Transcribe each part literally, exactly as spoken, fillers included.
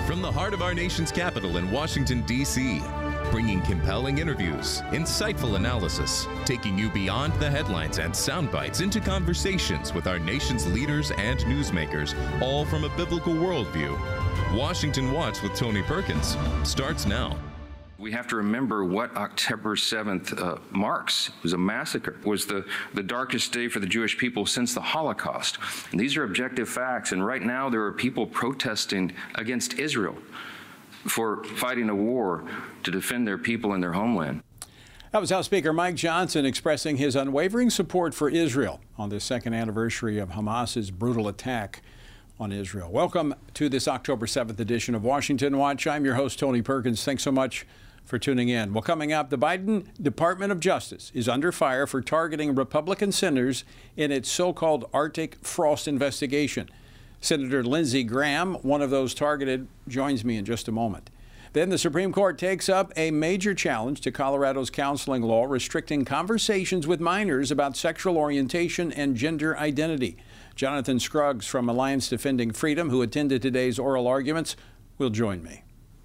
From the heart of our nation's capital in Washington, D C, bringing compelling interviews, insightful analysis, taking you beyond the headlines and sound bites into conversations with our nation's leaders and newsmakers, all from a biblical worldview. Washington Watch with Tony Perkins starts now. We have to remember what October seventh uh, marks. It was a massacre. It was the, the darkest day for the Jewish people since the Holocaust. And these are objective facts. And right now there are people protesting against Israel for fighting a war to defend their people and their homeland. That was House Speaker Mike Johnson expressing his unwavering support for Israel on the second anniversary of Hamas's brutal attack on Israel. Welcome to this October seventh edition of Washington Watch. I'm your host, Tony Perkins. Thanks so much for tuning in. Well, coming up, the Biden Department of Justice is under fire for targeting Republican senators in its so-called Arctic frost investigation. Senator Lindsey Graham, one of those targeted, joins me in just a moment. Then the Supreme Court takes up a major challenge to Colorado's counseling law restricting conversations with minors about sexual orientation and gender identity. Jonathan Scruggs from Alliance Defending Freedom, who attended today's oral arguments, will join me.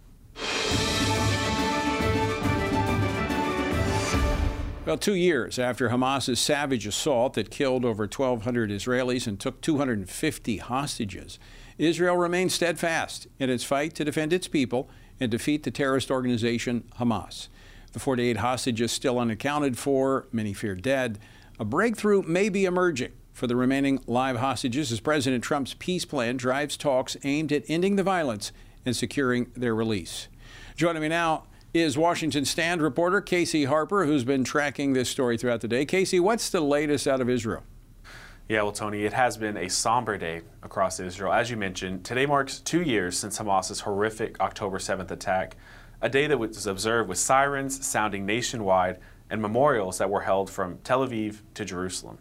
Well, two years after Hamas's savage assault that killed over twelve hundred Israelis and took two hundred fifty hostages, Israel remains steadfast in its fight to defend its people and defeat the terrorist organization Hamas. The forty-eight hostages still unaccounted for, many feared dead. A breakthrough may be emerging for the remaining live hostages as President Trump's peace plan drives talks aimed at ending the violence and securing their release. Joining me now is Washington Stand reporter Casey Harper, who's been tracking this story throughout the day. Casey, what's the latest out of Israel? Yeah, well, Tony, it has been a somber day across Israel. As you mentioned, today marks two years since Hamas's horrific October seventh attack, a day that was observed with sirens sounding nationwide and memorials that were held from Tel Aviv to Jerusalem.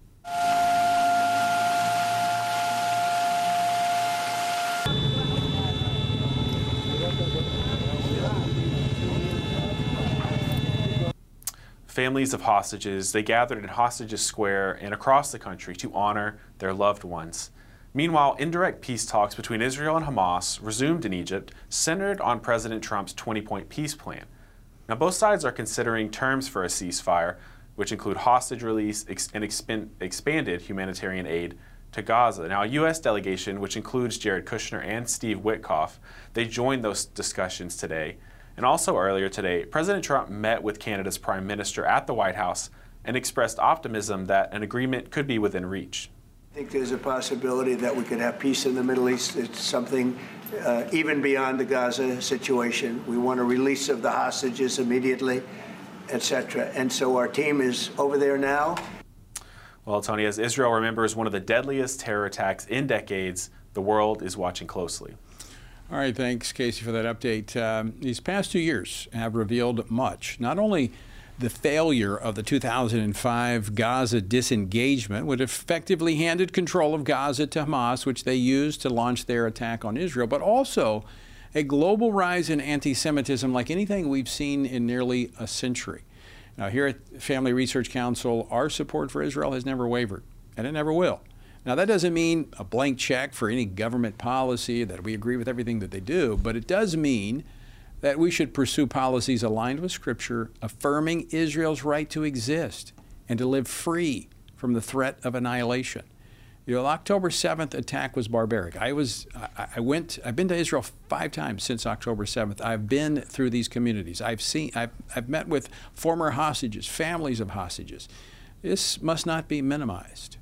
Families of hostages, they gathered in Hostages Square and across the country to honor their loved ones. Meanwhile, indirect peace talks between Israel and Hamas resumed in Egypt, centered on President Trump's twenty-point peace plan. Now, both sides are considering terms for a ceasefire, which include hostage release and exp- expanded humanitarian aid to Gaza. Now, a U S delegation, which includes Jared Kushner and Steve Witkoff, they joined those discussions today. And also earlier today, President Trump met with Canada's Prime Minister at the White House and expressed optimism that an agreement could be within reach. I think there's a possibility that we could have peace in the Middle East. It's something uh, even beyond the Gaza situation. We want a release of the hostages immediately, et cetera. And so our team is over there now. Well, Tony, as Israel remembers one of the deadliest terror attacks in decades, the world is watching closely. All right, thanks, Casey, for that update. Um, these past two years have revealed much. Not only the failure of the two thousand five Gaza disengagement, which effectively handed control of Gaza to Hamas, which they used to launch their attack on Israel, but also a global rise in anti-Semitism like anything we've seen in nearly a century. Now, here at Family Research Council, our support for Israel has never wavered, and it never will. Now, that doesn't mean a blank check for any government policy, that we agree with everything that they do, but it does mean that we should pursue policies aligned with Scripture, affirming Israel's right to exist and to live free from the threat of annihilation. You know, the October seventh attack was barbaric. I was, I, I went, I've been to Israel five times since October seventh. I've been through these communities. I've seen, I've, I've met with former hostages, families of hostages. This must not be minimized.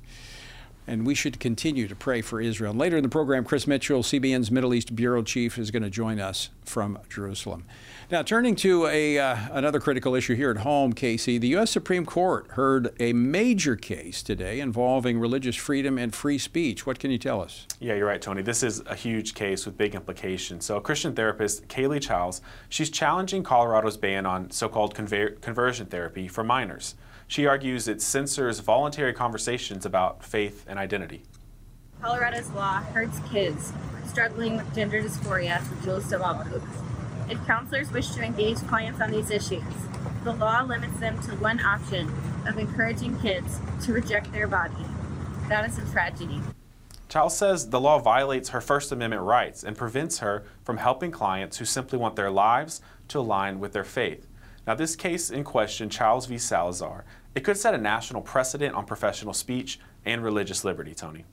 And we should continue to pray for Israel. And later in the program, Chris Mitchell, C B N's Middle East Bureau Chief, is going to join us from Jerusalem. Now, turning to a uh, another critical issue here at home, Casey, the U S Supreme Court heard a major case today involving religious freedom and free speech. What can you tell us? Yeah, you're right, Tony. This is a huge case with big implications. So, Christian therapist Kaylee Childs, she's challenging Colorado's ban on so-called conver- conversion therapy for minors. She argues it censors voluntary conversations about faith and identity. Colorado's law hurts kids struggling with gender dysphoria, such as developers. If counselors wish to engage clients on these issues, the law limits them to one option of encouraging kids to reject their body. That is a tragedy. Childs says the law violates her First Amendment rights and prevents her from helping clients who simply want their lives to align with their faith. Now, this case in question, Childs v. Salazar, it could set a national precedent on professional speech and religious liberty, Tony.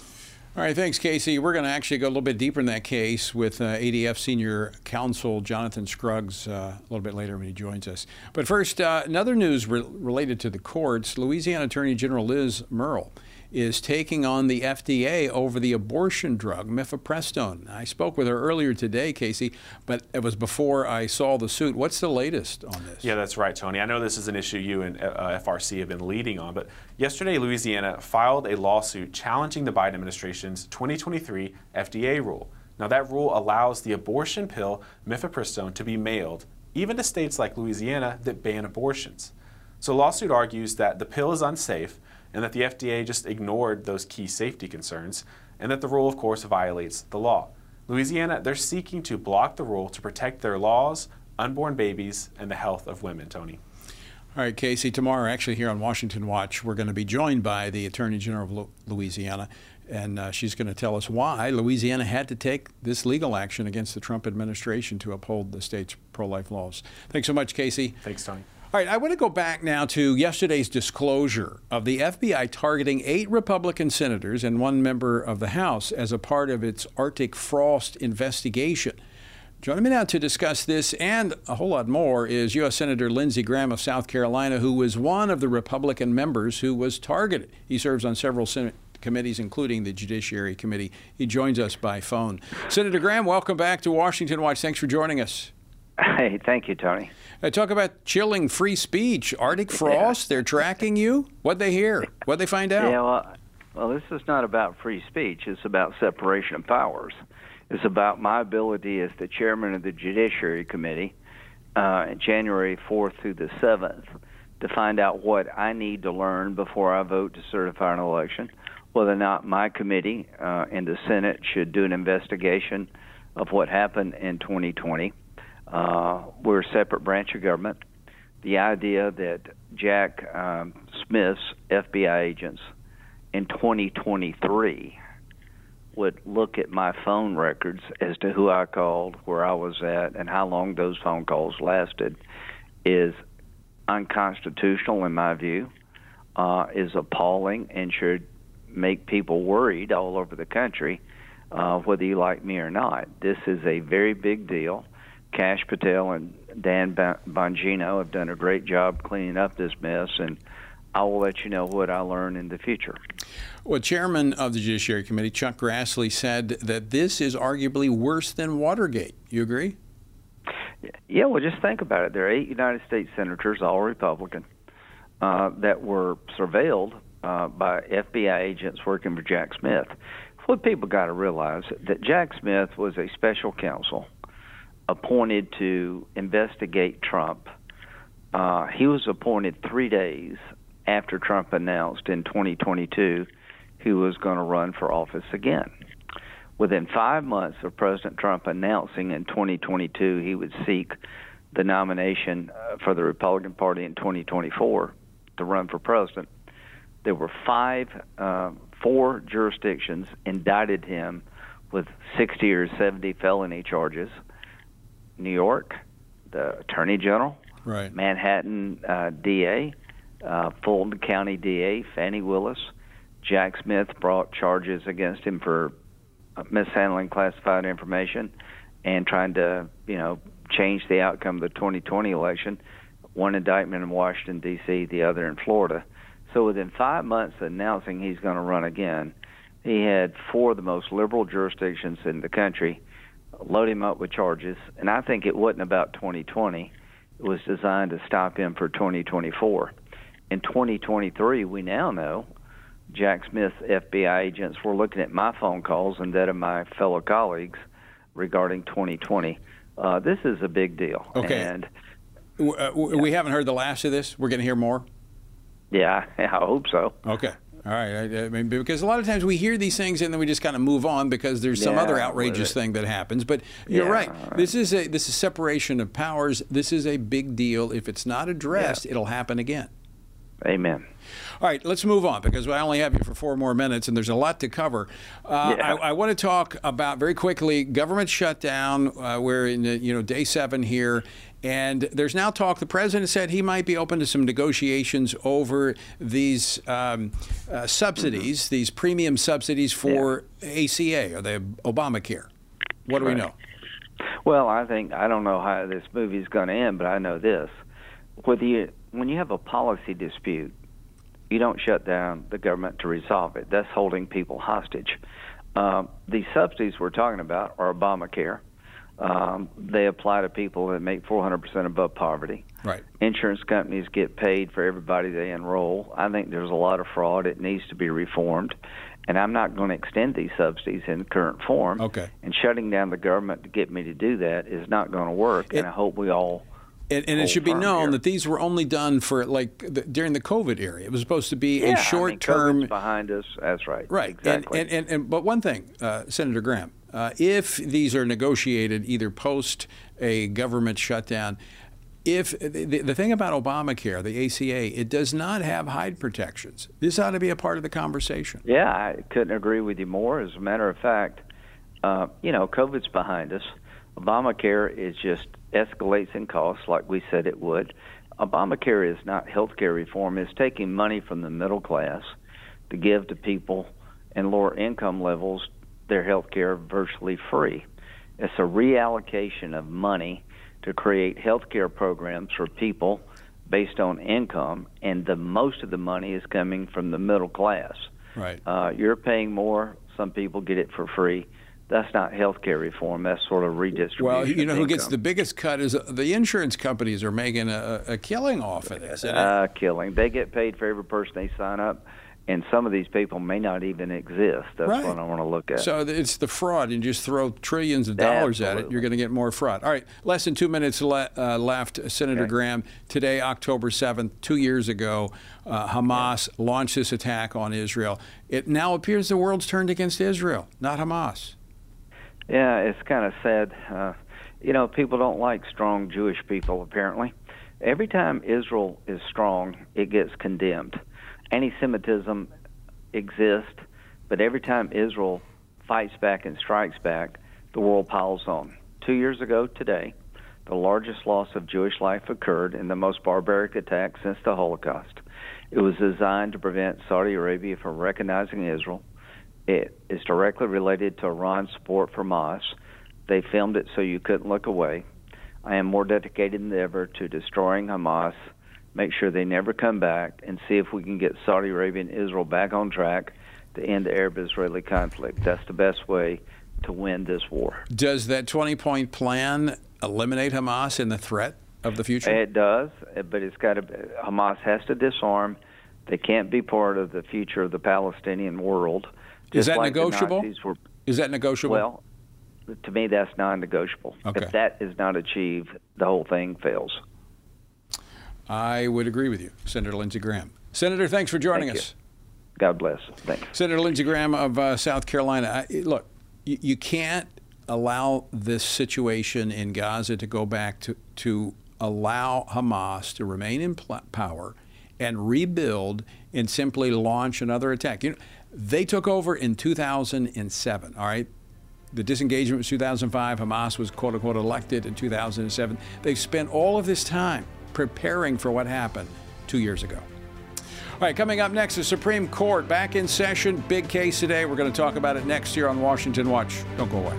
All right, thanks, Casey. We're going to actually go a little bit deeper in that case with uh, A D F Senior Counsel Jonathan Scruggs uh, a little bit later when he joins us. But first, uh, another news re related to the courts. Louisiana Attorney General Liz Murrill is taking on the F D A over the abortion drug, mifepristone. I spoke with her earlier today, Casey, but it was before I saw the suit. What's the latest on this? Yeah, that's right, Tony. I know this is an issue you and uh, F R C have been leading on, but yesterday Louisiana filed a lawsuit challenging the Biden administration's twenty twenty-three F D A rule. Now, that rule allows the abortion pill mifepristone to be mailed, even to states like Louisiana that ban abortions. So the lawsuit argues that the pill is unsafe, and that the F D A just ignored those key safety concerns, and that the rule, of course, violates the law. Louisiana, they're seeking to block the rule to protect their laws, unborn babies, and the health of women, Tony. All right, Casey, tomorrow, actually here on Washington Watch, we're going to be joined by the Attorney General of Louisiana, and uh, she's going to tell us why Louisiana had to take this legal action against the Trump administration to uphold the state's pro-life laws. Thanks so much, Casey. Thanks, Tony. All right, I want to go back now to yesterday's disclosure of the F B I targeting eight Republican senators and one member of the House as a part of its Arctic frost investigation. Joining me now to discuss this and a whole lot more is U S Senator Lindsey Graham of South Carolina, who was one of the Republican members who was targeted. He serves on several Senate committees, including the Judiciary Committee. He joins us by phone. Senator Graham, welcome back to Washington Watch. Thanks for joining us. Hey, thank you, Tony. Uh, talk about chilling free speech. Arctic frost, yeah. They're tracking you? What'd they hear? What'd they find out? Yeah, well, well, this is not about free speech. It's about separation of powers. It's about my ability as the chairman of the Judiciary Committee, uh, January fourth through the seventh, to find out what I need to learn before I vote to certify an election, whether or not my committee uh, in the Senate should do an investigation of what happened in twenty twenty. Uh, we're a separate branch of government. The idea that Jack um, Smith's F B I agents in twenty twenty-three would look at my phone records as to who I called, where I was at, and how long those phone calls lasted is unconstitutional in my view, uh, is appalling, and should make people worried all over the country, uh, whether you like me or not. This is a very big deal. Kash Patel and Dan Bongino have done a great job cleaning up this mess, and I will let you know what I learn in the future. Well, Chairman of the Judiciary Committee, Chuck Grassley, said that this is arguably worse than Watergate. You agree? Yeah, well, just think about it. There are eight United States senators, all Republican, uh, that were surveilled uh, by F B I agents working for Jack Smith. What people got to realize that Jack Smith was a special counsel appointed to investigate Trump. Uh, he was appointed three days after Trump announced in twenty twenty-two he was going to run for office again. Within five months of President Trump announcing in twenty twenty-two he would seek the nomination uh, for the Republican Party in twenty twenty-four to run for president, there were five, uh, four jurisdictions indicted him with sixty or seventy felony charges. New York, the Attorney General, right. Manhattan uh, D A, uh, Fulton County D A, Fannie Willis. Jack Smith brought charges against him for mishandling classified information and trying to, you know, change the outcome of the twenty twenty election. One indictment in Washington, D C, the other in Florida. So within five months of announcing he's going to run again, he had four of the most liberal jurisdictions in the country load him up with charges, and I think it wasn't about twenty twenty. It was designed to stop him for twenty twenty-four. In twenty twenty-three, we now know Jack Smith's F B I agents were looking at my phone calls and that of my fellow colleagues regarding twenty twenty. Uh, this is a big deal. Okay. And uh, we haven't heard the last of this. We're going to hear more? Yeah, I hope so. Okay. All right. I, I mean, because a lot of times we hear these things and then we just kind of move on because there's some yeah, other outrageous thing that happens. But you're yeah, right. right. This is a this is separation of powers. This is a big deal. If it's not addressed, yeah. it'll happen again. Amen. All right, let's move on because I only have you for four more minutes, and there's a lot to cover. Uh, Yeah. I, I want to talk about very quickly government shutdown. Uh, we're in uh, you know day seven here, and there's now talk. The president said he might be open to some negotiations over these um, uh, subsidies, mm-hmm. these premium subsidies for yeah. A C A or the Obamacare. What do right. we know? Well, I think I don't know how this movie is going to end, but I know this: whether you when you have a policy dispute, you don't shut down the government to resolve it. That's holding people hostage. Um, the subsidies we're talking about are Obamacare. Um, they apply to people that make four hundred percent above poverty. Right. Insurance companies get paid for everybody they enroll. I think there's a lot of fraud. It needs to be reformed. And I'm not going to extend these subsidies in the current form. Okay. And shutting down the government to get me to do that is not going to work. It, and I hope we all... And, and it should be known here. that these were only done for like the, during the COVID era. It was supposed to be yeah, a short I mean, term. COVID's behind us. That's right. Right. Exactly. And, and, and, and but one thing, uh, Senator Graham, uh, if these are negotiated either post a government shutdown, if the, the thing about Obamacare, the A C A, it does not have Hyde protections. This ought to be a part of the conversation. Yeah, I couldn't agree with you more. As a matter of fact, uh, you know, COVID's behind us. Obamacare is just escalates in costs like we said it would. Obamacare is not health care reform. It's taking money from the middle class to give to people in lower income levels their health care virtually free. It's a reallocation of money to create health care programs for people based on income, and the most of the money is coming from the middle class. Right. Uh, you're paying more. Some people get it for free. That's not health care reform. That's sort of redistribution. Well, you know of who gets income. the biggest cut is the insurance companies are making a, a killing off of this. Uh, killing. They get paid for every person they sign up, and some of these people may not even exist. That's right. what I want to look at. So it's the fraud. You just throw trillions of dollars Absolutely. at it, you're going to get more fraud. All right, less than two minutes le- uh, left. Senator Okay. Graham, today, October seventh, two years ago, uh, Hamas yeah. launched this attack on Israel. It now appears the world's turned against Israel, not Hamas. Yeah, it's kind of sad. Uh, you know, people don't like strong Jewish people, apparently. Every time Israel is strong, it gets condemned. Anti-Semitism exists, but every time Israel fights back and strikes back, the world piles on. Two years ago today, the largest loss of Jewish life occurred in the most barbaric attack since the Holocaust. It was designed to prevent Saudi Arabia from recognizing Israel. It is directly related to Iran's support for Hamas. They filmed it so you couldn't look away. I am more dedicated than ever to destroying Hamas, make sure they never come back, and see if we can get Saudi Arabia and Israel back on track to end the Arab-Israeli conflict. That's the best way to win this war. Does that twenty-point plan eliminate Hamas and the threat of the future? It does, but it's got to. Hamas has to disarm. They can't be part of the future of the Palestinian world. Is that like negotiable? Were, is that negotiable? Well, to me, that's non-negotiable. Okay. If that is not achieved, the whole thing fails. I would agree with you, Senator Lindsey Graham. Senator, thanks for joining Thank us. You. God bless. Thanks. Senator Lindsey Graham of uh, South Carolina. I, look, you, you can't allow this situation in Gaza to go back to, to allow Hamas to remain in pl- power and rebuild and simply launch another attack. You know, they took over in two thousand seven, all right? The disengagement was two thousand five. Hamas was, quote unquote, elected in two thousand seven. They've spent all of this time preparing for what happened two years ago. All right, coming up next, the Supreme Court back in session. Big case today. We're going to talk about it next year on Washington Watch. Don't go away.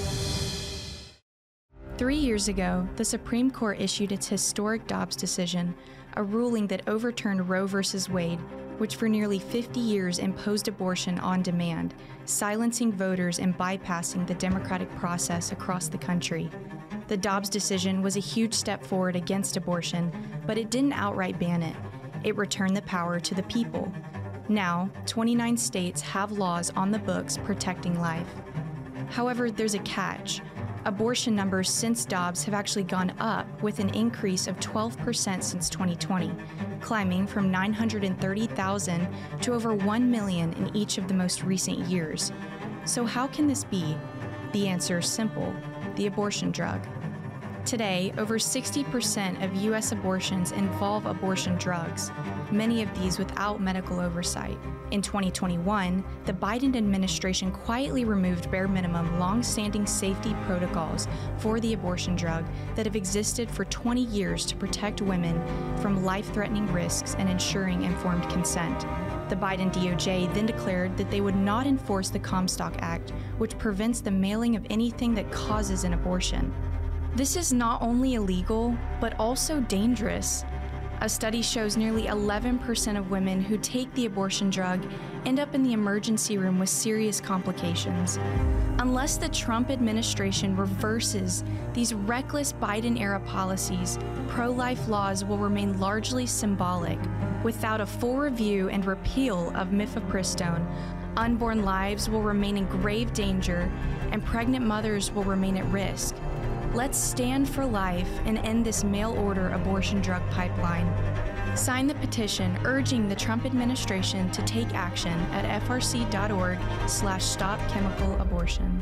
Three years ago, the Supreme Court issued its historic Dobbs decision, a ruling that overturned Roe v. Wade, which for nearly fifty years imposed abortion on demand, silencing voters and bypassing the democratic process across the country. The Dobbs decision was a huge step forward against abortion, but it didn't outright ban it. It returned the power to the people. Now, twenty-nine states have laws on the books protecting life. However, there's a catch. Abortion numbers since Dobbs have actually gone up, with an increase of twelve percent since twenty twenty, climbing from nine hundred thirty thousand to over one million in each of the most recent years. So how can this be? The answer is simple: the abortion drug. Today, over sixty percent of U S abortions involve abortion drugs, many of these without medical oversight. In twenty twenty-one, the Biden administration quietly removed bare minimum long-standing safety protocols for the abortion drug that have existed for twenty years to protect women from life-threatening risks and ensuring informed consent. The Biden D O J then declared that they would not enforce the Comstock Act, which prevents the mailing of anything that causes an abortion. This is not only illegal, but also dangerous. A study shows nearly eleven percent of women who take the abortion drug end up in the emergency room with serious complications. Unless the Trump administration reverses these reckless Biden-era policies, pro-life laws will remain largely symbolic. Without a full review and repeal of mifepristone, unborn lives will remain in grave danger and pregnant mothers will remain at risk. Let's stand for life and end this mail-order abortion drug pipeline. Sign the petition urging the Trump administration to take action at f r c dot org slash stop chemical abortion.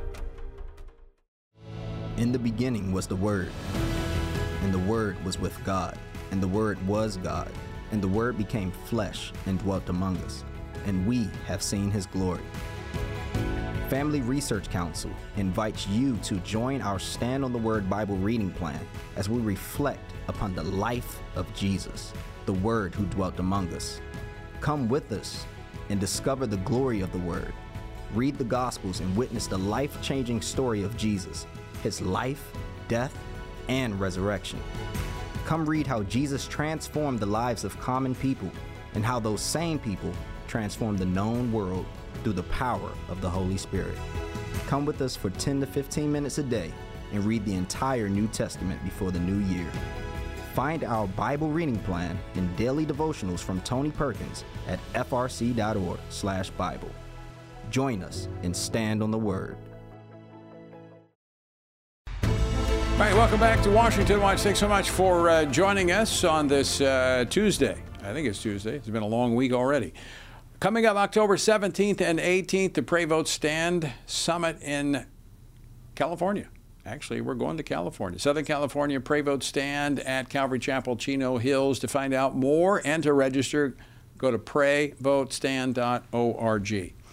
In the beginning was the Word, and the Word was with God, and the Word was God, and the Word became flesh and dwelt among us, and we have seen his glory. Family Research Council invites you to join our Stand on the Word Bible reading plan as we reflect upon the life of Jesus, the Word who dwelt among us. Come with us and discover the glory of the Word. Read the Gospels and witness the life-changing story of Jesus, his life, death, and resurrection. Come read how Jesus transformed the lives of common people and how those same people transformed the known world through the power of the Holy Spirit. Come with us for ten to fifteen minutes a day and read the entire New Testament before the new year. Find our Bible reading plan and daily devotionals from Tony Perkins at f r c dot org slash Bible. Join us and stand on the Word. All right, welcome back to Washington Watch. Thanks so much for uh, joining us on this uh, Tuesday. I think it's Tuesday. It's been a long week already. Coming up October seventeenth and eighteenth, the Pray Vote Stand Summit in California. Actually, we're going to California. Southern California Pray Vote Stand at Calvary Chapel, Chino Hills. To find out more and to register, go to pray vote stand dot org.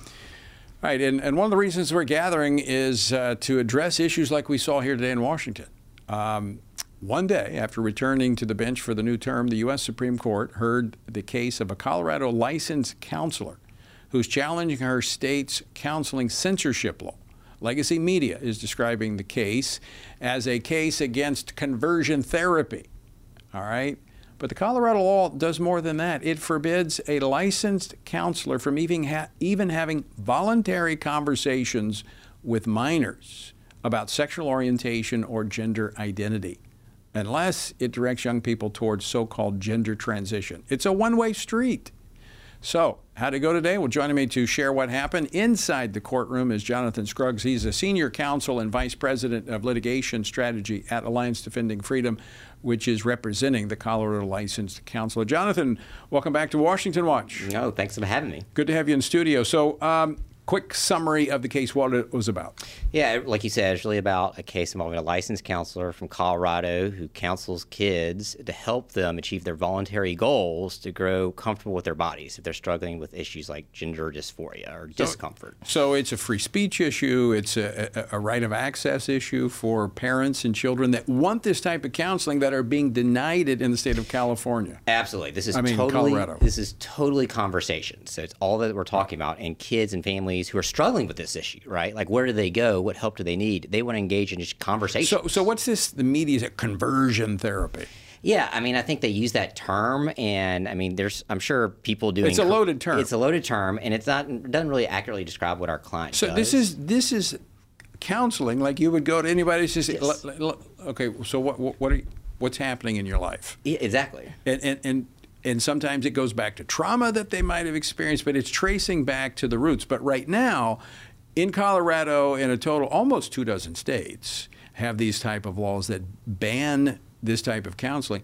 All right, and, and one of the reasons we're gathering is uh, to address issues like we saw here today in Washington. Um, One day after returning to the bench for the new term, the U S Supreme Court heard the case of a Colorado licensed counselor who's challenging her state's counseling censorship law. Legacy Media is describing the case as a case against conversion therapy. All right? But the Colorado law does more than that. It forbids a licensed counselor from even, ha- even having voluntary conversations with minors about sexual orientation or gender identity, unless it directs young people towards so-called gender transition. It's a one-way street. So, how'd it go today? Well, joining me to share what happened inside the courtroom is Jonathan Scruggs. He's a senior counsel and vice president of litigation strategy at Alliance Defending Freedom, which is representing the Colorado licensed counselor. Jonathan, welcome back to Washington Watch. No, thanks for having me. Good to have you in studio. So, um, quick summary of the case, what it was about. Yeah, like you said, it's really about a case involving a licensed counselor from Colorado who counsels kids to help them achieve their voluntary goals to grow comfortable with their bodies if they're struggling with issues like gender dysphoria or So, discomfort. So it's a free speech issue. It's a, a, a right of access issue for parents and children that want this type of counseling that are being denied it in the state of California. Absolutely. This is I mean, totally Colorado. This is totally conversation. So it's all that we're talking about, and kids and families who are struggling with this issue, right? Like, where do they go? What help do they need? They want to engage in just conversation. So, so what's this? The media's conversion therapy. Yeah, I mean, I think they use that term, and I mean, there's, I'm sure people doing. It's a loaded term. It's a loaded term, and it's not, it doesn't really accurately describe what our client So does. this is this is counseling, like you would go to anybody. It's just, Yes. l- l- okay. So what what what are you, what's happening in your life? Yeah, exactly. And and. and And sometimes it goes back to trauma that they might have experienced, but it's tracing back to the roots. But right now, in Colorado, in a total almost two dozen states, have these type of laws that ban this type of counseling.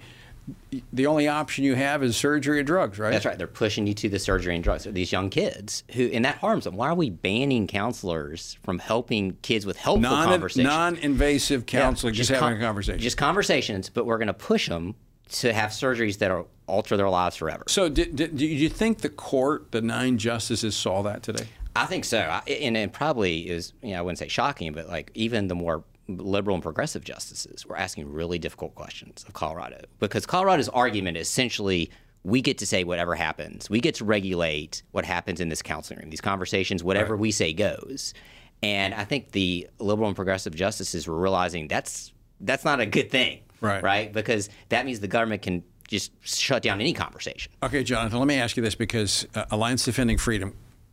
the only option you have is surgery or drugs, right? That's right. They're pushing you to the surgery and drugs. So these young kids who, and that harms them. Why are we banning counselors from helping kids with helpful Non, conversations? Non-invasive counseling, yeah, just, just having a conversation. Just conversations, but we're going to push them to have surgeries that are alter their lives forever. So did, did, do you think the court, the nine justices, saw that today? I think so. I, and it probably is, you know, I wouldn't say shocking, but like even the more liberal and progressive justices were asking really difficult questions of Colorado, because Colorado's argument is essentially we get to say whatever happens. We get to regulate what happens in this counseling room, these conversations, whatever right. we say goes. And I think the liberal and progressive justices were realizing that's that's not a good thing, right? Right? Because that means the government can just shut down any conversation. Okay, Jonathan, let me ask you this, because uh, Alliance Defending Freedom,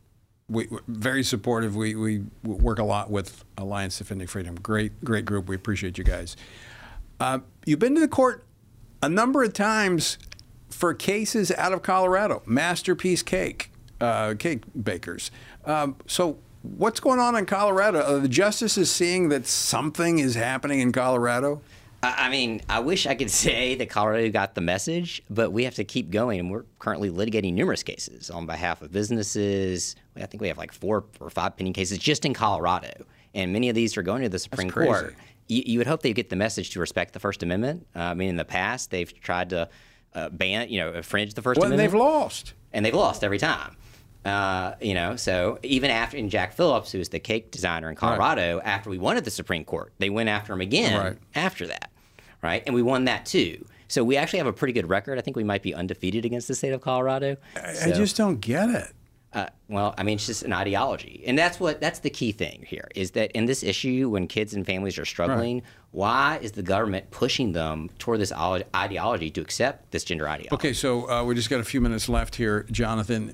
We, we're very supportive. We, we work a lot with Alliance Defending Freedom. Great, great group. We appreciate you guys. Uh, you've been to the court a number of times for cases out of Colorado, Masterpiece Cake, uh, cake bakers. Um, so what's going on in Colorado? Are the justices seeing that something is happening in Colorado? I mean, I wish I could say that Colorado got the message, but we have to keep going. And we're currently litigating numerous cases on behalf of businesses. I think we have like four or five pending cases just in Colorado. And many of these are going to the Supreme Court. You, you would hope they get the message to respect the First Amendment. Uh, I mean, in the past, they've tried to uh, ban, you know, infringe the First well, Amendment. Well, and they've lost. And they've lost every time. Uh, you know, so even after, and Jack Phillips, who was the cake designer in Colorado, right. after we won at the Supreme Court, they went after him again right. after that. Right, and we won that too. So we actually have a pretty good record. I think we might be undefeated against the state of Colorado. I, so, I just don't get it. Uh, well, I mean, it's just an ideology, and that's what that's the key thing here is that in this issue, when kids and families are struggling, right. why is the government pushing them toward this ideology to accept this gender ideology? Okay, so uh, we just got a few minutes left here, Jonathan.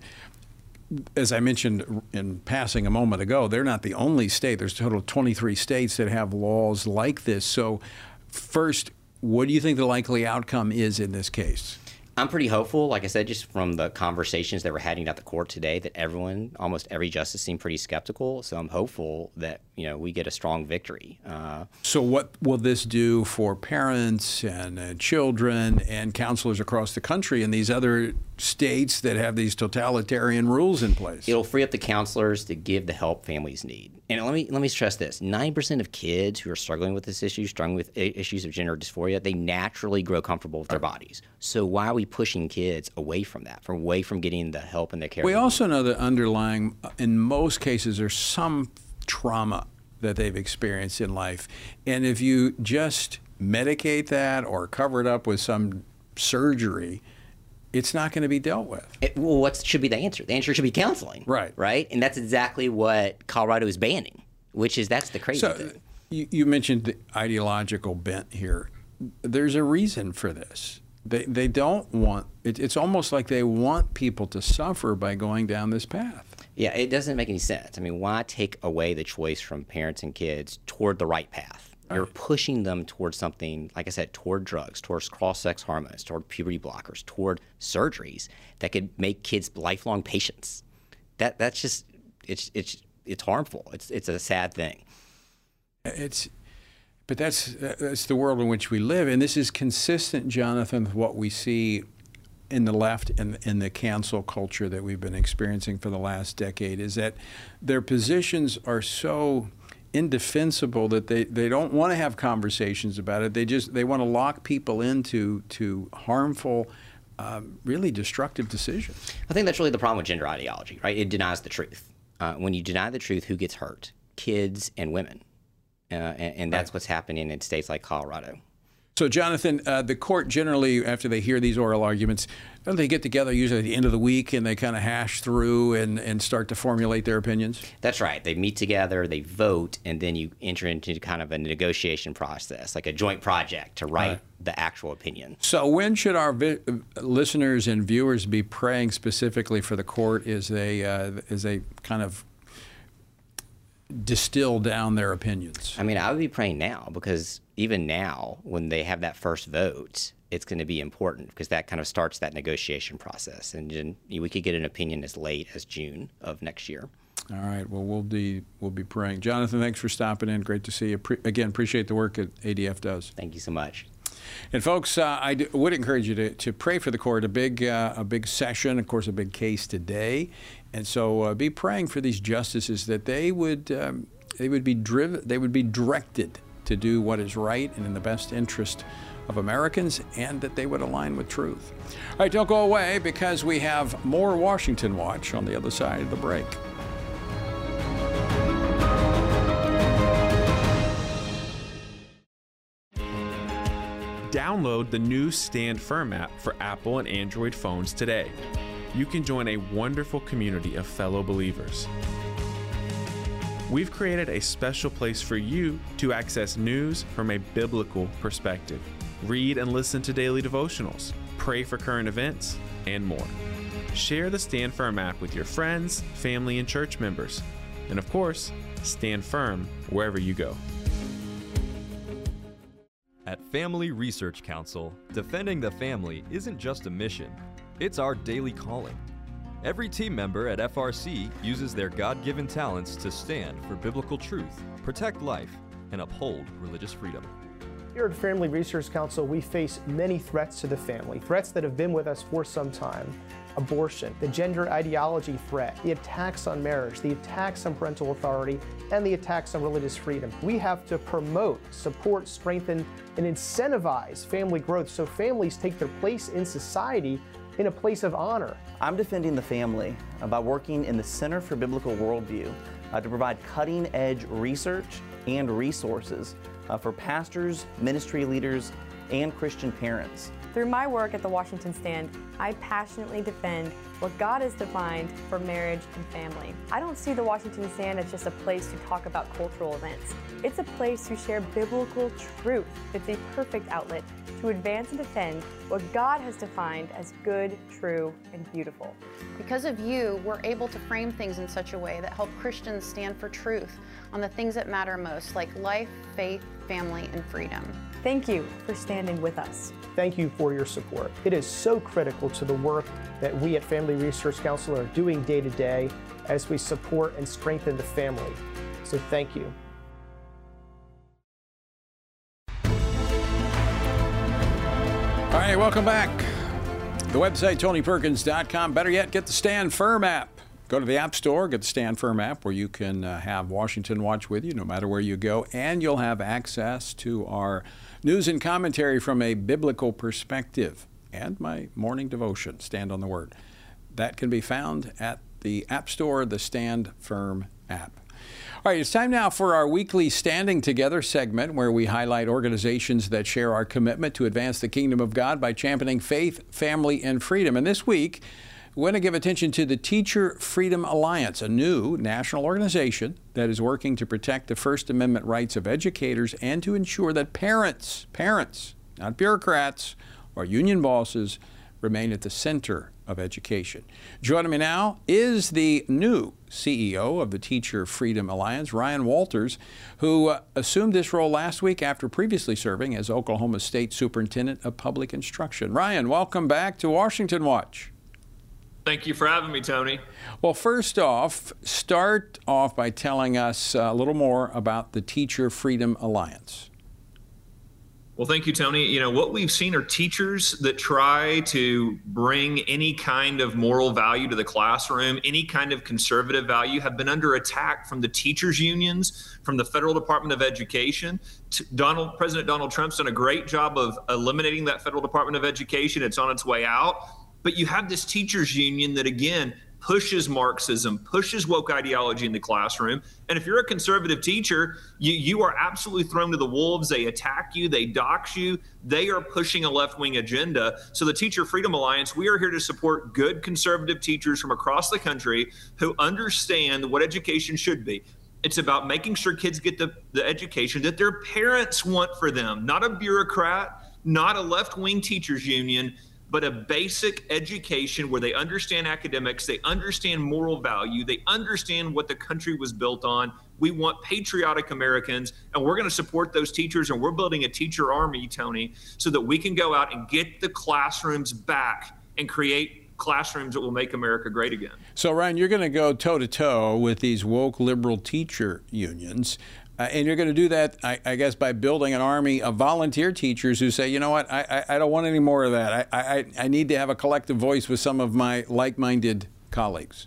As I mentioned in passing a moment ago, they're not the only state. There's a total of twenty-three states that have laws like this. So. First, what do you think the likely outcome is in this case? I'm pretty hopeful, like I said, just from the conversations that we're having at the court today, that everyone, almost every justice seemed pretty skeptical. So I'm hopeful that, you know, we get a strong victory. Uh, so what will this do for parents and uh, children and counselors across the country in these other states that have these totalitarian rules in place? It'll free up the counselors to give the help families need. And let me let me stress this: ninety percent of kids who are struggling with this issue, struggling with issues of gender dysphoria, they naturally grow comfortable with their bodies. So why are we pushing kids away from that, from away from getting the help and the care? We also know that underlying, in most cases, there's some trauma that they've experienced in life, and if you just medicate that or cover it up with some surgery, it's not going to be dealt with. It, well, what should be the answer? The answer should be counseling. Right. Right? And that's exactly what Colorado is banning, which is that's the crazy so, thing. You, you mentioned the ideological bent here. There's a reason for this. They, they don't want, it, it's almost like they want people to suffer by going down this path. Yeah, it doesn't make any sense. I mean, why take away the choice from parents and kids toward the right path? You're pushing them towards something, like I said, toward drugs, towards cross-sex hormones, toward puberty blockers, toward surgeries that could make kids lifelong patients. That that's just it's it's it's harmful. It's it's a sad thing. It's, but that's that's the world in which we live, and this is consistent, Jonathan, with what we see in the left and in the cancel culture that we've been experiencing for the last decade. Is that their positions are so indefensible that they, they don't want to have conversations about it. They just they want to lock people into to harmful, um, really destructive decisions. I think that's really the problem with gender ideology, right? It denies the truth. Uh, when you deny the truth, who gets hurt? Kids and women. Uh, and, and that's right. what's happening in states like Colorado. So, Jonathan, uh, the court generally, after they hear these oral arguments, don't they get together usually at the end of the week and they kind of hash through and, and start to formulate their opinions? That's right. They meet together, they vote, and then you enter into kind of a negotiation process, like a joint project to write right. the actual opinion. So when should our vi- listeners and viewers be praying specifically for the court as they, uh, as they kind of distill down their opinions? I mean, I would be praying now, because even now, when they have that first vote, it's going to be important because that kind of starts that negotiation process. And then we could get an opinion as late as June of next year. All right. Well, we'll be, we'll be praying. Jonathan, thanks for stopping in. Great to see you. Pre- again, appreciate the work that A D F does. Thank you so much. And folks, uh, I d- would encourage you to, to pray for the court. A big, uh, a big session, of course, a big case today, and so uh, be praying for these justices that they would, um, they would be driven, they would be directed to do what is right and in the best interest of Americans, and that they would align with truth. All right, don't go away, because we have more Washington Watch on the other side of the break. Download the new Stand Firm app for Apple and Android phones today. You can join a wonderful community of fellow believers. We've created a special place for you to access news from a biblical perspective. Read and listen to daily devotionals, pray for current events, and more. Share the Stand Firm app with your friends, family, and church members. And of course, stand firm wherever you go. At Family Research Council, defending the family isn't just a mission, it's our daily calling. Every team member at F R C uses their God-given talents to stand for biblical truth, protect life, and uphold religious freedom. Here at Family Research Council, we face many threats to the family, threats that have been with us for some time. Abortion, the gender ideology threat, the attacks on marriage, the attacks on parental authority, and the attacks on religious freedom. We have to promote, support, strengthen, and incentivize family growth so families take their place in society in a place of honor. I'm defending the family by working in the Center for Biblical Worldview uh, to provide cutting-edge research and resources uh, for pastors, ministry leaders, and Christian parents. Through my work at the Washington Stand, I passionately defend what God has defined for marriage and family. I don't see the Washington Stand as just a place to talk about cultural events. It's a place to share biblical truth. It's a perfect outlet to advance and defend what God has defined as good, true, and beautiful. Because of you, we're able to frame things in such a way that help Christians stand for truth on the things that matter most, like life, faith, family, and freedom. Thank you for standing with us. Thank you for your support. It is so critical to the work that we at Family Research Council are doing day to day as we support and strengthen the family. So thank you. All right, welcome back. The website, Tony Perkins dot com. Better yet, get the Stand Firm app. Go to the App Store, get the Stand Firm app, where you can uh, have Washington Watch with you no matter where you go, and you'll have access to our news and commentary from a biblical perspective and my morning devotion, Stand on the Word. That can be found at the App Store, the Stand Firm app. All right, it's time now for our weekly Standing Together segment, where we highlight organizations that share our commitment to advance the kingdom of God by championing faith, family, and freedom. And this week, we want to give attention to the Teacher Freedom Alliance, a new national organization that is working to protect the First Amendment rights of educators and to ensure that parents, parents, not bureaucrats or union bosses, remain at the center of education. Joining me now is the new C E O of the Teacher Freedom Alliance, Ryan Walters, who uh, assumed this role last week after previously serving as Oklahoma State Superintendent of Public Instruction. Ryan, welcome back to Washington Watch. Thank you for having me, Tony. Well, first off, start off by telling us a little more about the Teacher Freedom Alliance. Well, thank you, Tony. You know, what we've seen are teachers that try to bring any kind of moral value to the classroom, any kind of conservative value, have been under attack from the teachers' unions, from the Federal Department of Education. Donald, President Donald Trump's done a great job of eliminating that Federal Department of Education. It's on its way out. But you have this teachers' union that, again, pushes Marxism, pushes woke ideology in the classroom. And if you're a conservative teacher, you, you are absolutely thrown to the wolves. They attack you. They dox you. They are pushing a left-wing agenda. So the Teacher Freedom Alliance, we are here to support good conservative teachers from across the country who understand what education should be. It's about making sure kids get the, the education that their parents want for them, not a bureaucrat, not a left-wing teachers union, but a basic education where they understand academics, they understand moral value, they understand what the country was built on. We want patriotic Americans, and we're going to support those teachers, and we're building a teacher army, Tony, so that we can go out and get the classrooms back and create classrooms that will make America great again. So, Ryan, you're going to go toe-to-toe with these woke liberal teacher unions. Uh, and you're going to do that, I, I guess, by building an army of volunteer teachers who say, you know what, I, I, I don't want any more of that. I, I, I need to have a collective voice with some of my like-minded colleagues.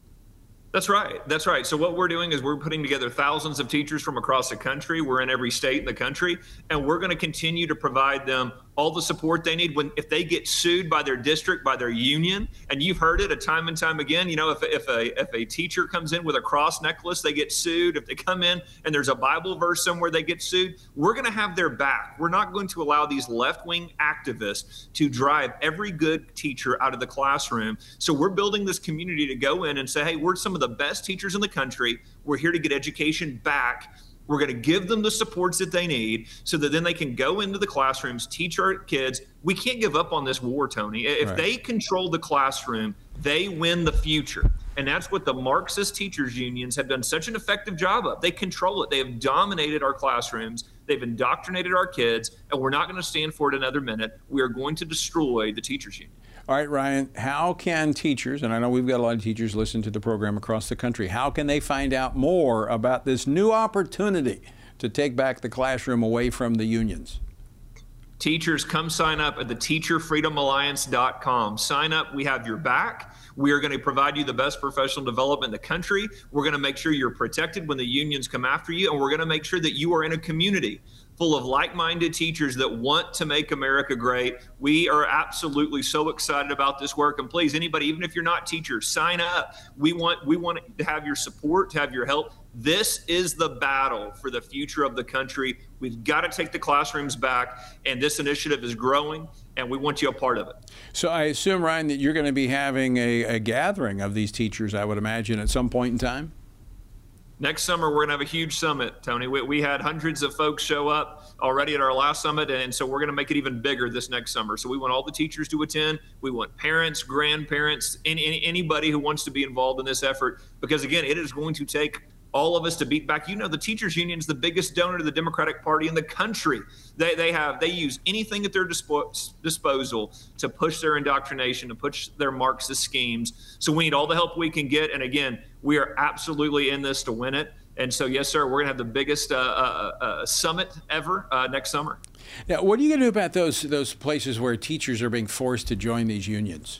That's right. That's right. So what we're doing is we're putting together thousands of teachers from across the country. We're in every state in the country, and we're going to continue to provide them all the support they need when if they get sued by their district, by their union. And you've heard it a time and time again. You know, if, if a if a teacher comes in with a cross necklace, they get sued. If they come in and there's a Bible verse somewhere, they get sued. We're going to have their back. We're not going to allow these left-wing activists to drive every good teacher out of the classroom. So we're building this community to go in and say, hey, we're some of the best teachers in the country. We're here to get education back. We're going to give them the supports that they need so that then they can go into the classrooms, teach our kids. We can't give up on this war, Tony. If Right. they control the classroom, they win the future. And that's what the Marxist teachers unions have done such an effective job of. They control it. They have dominated our classrooms. They've indoctrinated our kids, and we're not going to stand for it another minute. We are going to destroy the teachers union. All right, Ryan, how can teachers, and I know we've got a lot of teachers listen to the program across the country, how can they find out more about this new opportunity to take back the classroom away from the unions? Teachers, come sign up at the teacher freedom alliance dot com. Sign up. We have your back. We are going to provide you the best professional development in the country. We're going to make sure you're protected when the unions come after you, and we're going to make sure that you are in a community full of like-minded teachers that want to make America great. We are absolutely so excited about this work. And please, anybody, even if you're not teachers, sign up. We want we want to have your support, to have your help. This is the battle for the future of the country. We've got to take the classrooms back, and this initiative is growing, and we want you a part of it. So I assume, Ryan, that you're going to be having a, a gathering of these teachers, I would imagine, at some point in time? Next summer, we're going to have a huge summit, Tony. We, we had hundreds of folks show up already at our last summit, and so we're going to make it even bigger this next summer. So we want all the teachers to attend. We want parents, grandparents, any, any, anybody who wants to be involved in this effort, because, again, it is going to take all of us to beat back. You know, the teachers union is the biggest donor to the Democratic Party in the country. They they have they use anything at their dispo- disposal to push their indoctrination, to push their Marxist schemes. So we need all the help we can get. And again, we are absolutely in this to win it. And so, yes, sir, we're going to have the biggest uh, uh, uh, summit ever uh, next summer. Now, what are you going to do about those those places where teachers are being forced to join these unions?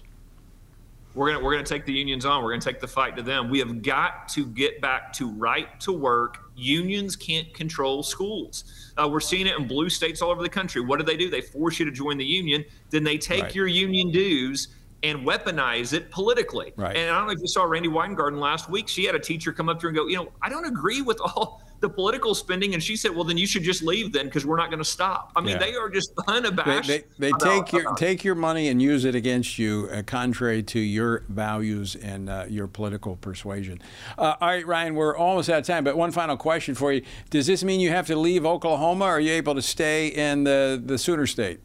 We're going we're going to take the unions on. We're going to take the fight to them. We have got to get back to right to work. Unions can't control schools. Uh, we're seeing it in blue states all over the country. What do they do? They force you to join the union. Then they take Right. your union dues and weaponize it politically. Right. And I don't know if you saw Randy Weingarten last week. She had a teacher come up to her and go, you know, I don't agree with all the political spending. And she said, well, then you should just leave then, because we're not going to stop. I mean, Yeah. they are just They, unabashed. they, they about- take your about- take your money and use it against you, uh, contrary to your values and uh, your political persuasion. Uh, all right, Ryan, we're almost out of time, but one final question for you: does this mean you have to leave Oklahoma, or are you able to stay in the the Sooner State?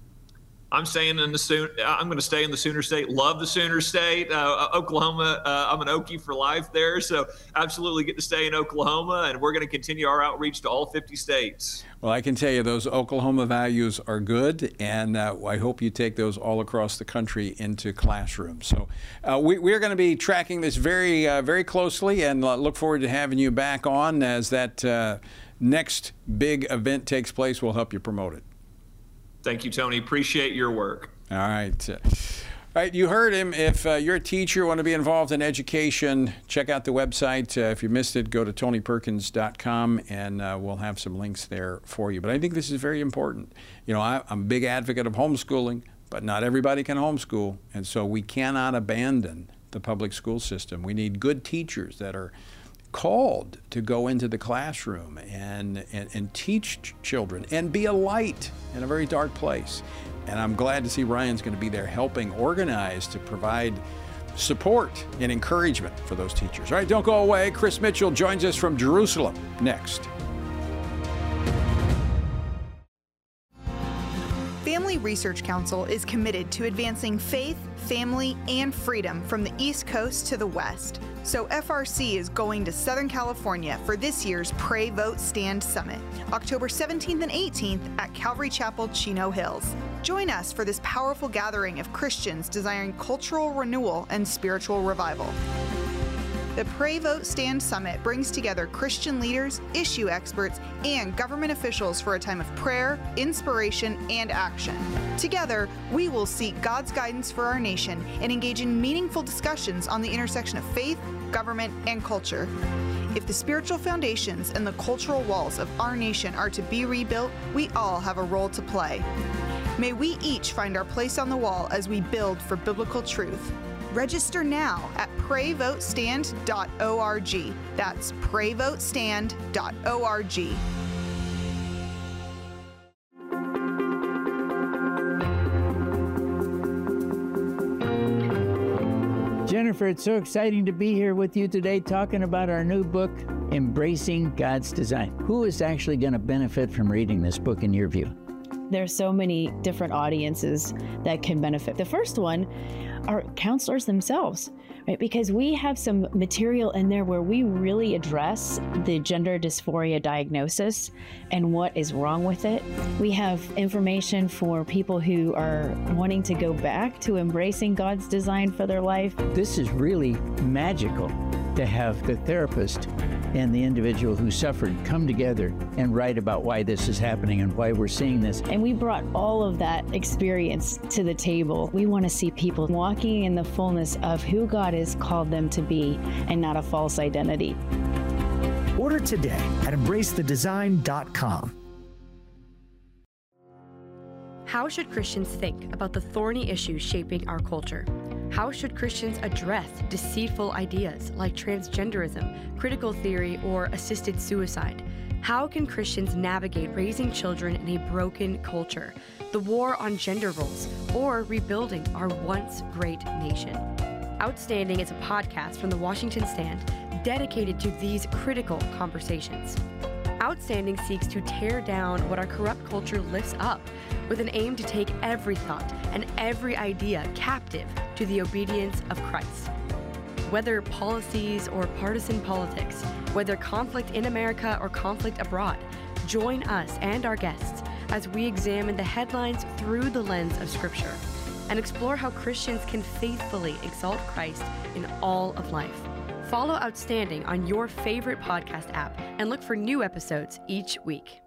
I'm staying in the Soon. I'm going to stay in the Sooner State. Love the Sooner State. Uh, Oklahoma. Uh, I'm an Okie for life there, so absolutely get to stay in Oklahoma, and we're going to continue our outreach to all fifty states. Well, I can tell you those Oklahoma values are good, and uh, I hope you take those all across the country into classrooms. So uh, we, we're going to be tracking this very, uh, very closely, and uh, look forward to having you back on as that uh, next big event takes place. We'll help you promote it. Thank you, Tony. Appreciate your work. All right. Uh, All right, you heard him. If uh, you're a teacher, want to be involved in education, check out the website. Uh, if you missed it, go to tony perkins dot com, and uh, we'll have some links there for you. But I think this is very important. You know, I, I'm a big advocate of homeschooling, but not everybody can homeschool, and so we cannot abandon the public school system. We need good teachers that are called to go into the classroom and, and, and teach ch- children and be a light in a very dark place. And I'm glad to see Ryan's going to be there helping organize to provide support and encouragement for those teachers. All right, don't go away. Chris Mitchell joins us from Jerusalem next. Family Research Council is committed to advancing faith, family, and freedom from the East Coast to the West. So F R C is going to Southern California for this year's Pray, Vote, Stand Summit, October seventeenth and eighteenth at Calvary Chapel, Chino Hills. Join us for this powerful gathering of Christians desiring cultural renewal and spiritual revival. the Pray, Vote, Stand Summit brings together Christian leaders, issue experts, and government officials for a time of prayer, inspiration, and action. Together, we will seek God's guidance for our nation and engage in meaningful discussions on the intersection of faith, government, and culture. If the spiritual foundations and the cultural walls of our nation are to be rebuilt, we all have a role to play. May we each find our place on the wall as we build for biblical truth. Register now at pray vote stand dot org. That's pray vote stand dot org. Jennifer, it's so exciting to be here with you today talking about our new book, Embracing God's Design. Who is actually going to benefit from reading this book in your view? There's so many different audiences that can benefit. The first one are counselors themselves, right? Because we have some material in there where we really address the gender dysphoria diagnosis and what is wrong with it. We have information for people who are wanting to go back to embracing God's design for their life. This is really magical to have the therapist and the individual who suffered come together and write about why this is happening and why we're seeing this. And we brought all of that experience to the table. We want to see people walking in the fullness of who God has called them to be and not a false identity. Order today at embrace the design dot com. How should Christians think about the thorny issues shaping our culture? How should Christians address deceitful ideas like transgenderism, critical theory, or assisted suicide? How can Christians navigate raising children in a broken culture, the war on gender roles, or rebuilding our once great nation? Outstanding is a podcast from the Washington Stand dedicated to these critical conversations. Outstanding seeks to tear down what our corrupt culture lifts up with an aim to take every thought and every idea captive to the obedience of Christ. Whether policies or partisan politics, whether conflict in America or conflict abroad, join us and our guests as we examine the headlines through the lens of Scripture and explore how Christians can faithfully exalt Christ in all of life. Follow Outstanding on your favorite podcast app and look for new episodes each week.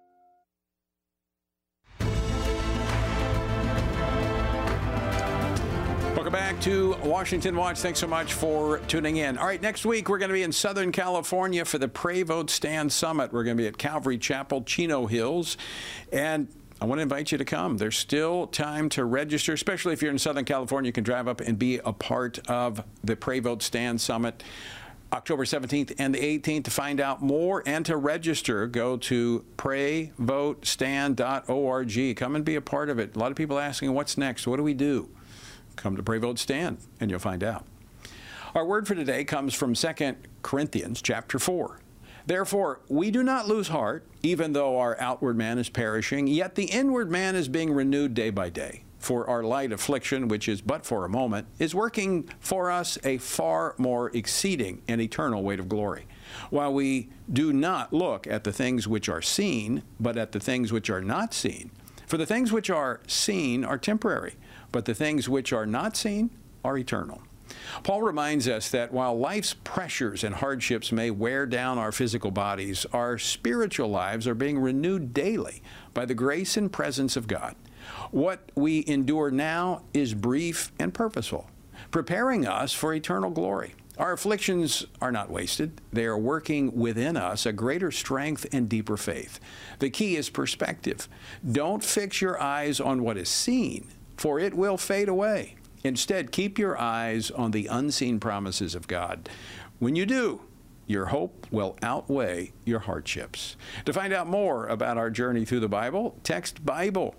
Welcome back to Washington Watch. Thanks so much for tuning in. All right, next week we're going to be in Southern California for the Pray, Vote, Stand Summit. We're going to be at Calvary Chapel, Chino Hills, and I want to invite you to come. There's still time to register, especially if you're in Southern California. You can drive up and be a part of the Pray, Vote, Stand Summit, October seventeenth and the eighteenth. To find out more and to register, go to pray vote stand dot org. Come and be a part of it. A lot of people asking, what's next? What do we do? Come to Pray, Vote, Stand, and you'll find out. Our word for today comes from Second Corinthians chapter four. Therefore, we do not lose heart, even though our outward man is perishing, yet the inward man is being renewed day by day. For our light affliction, which is but for a moment, is working for us a far more exceeding and eternal weight of glory. While we do not look at the things which are seen, but at the things which are not seen. For the things which are seen are temporary, but the things which are not seen are eternal. Paul reminds us that while life's pressures and hardships may wear down our physical bodies, our spiritual lives are being renewed daily by the grace and presence of God. What we endure now is brief and purposeful, preparing us for eternal glory. Our afflictions are not wasted. They are working within us a greater strength and deeper faith. The key is perspective. Don't fix your eyes on what is seen, for it will fade away. Instead, keep your eyes on the unseen promises of God. When you do, your hope will outweigh your hardships. To find out more about our journey through the Bible, text Bible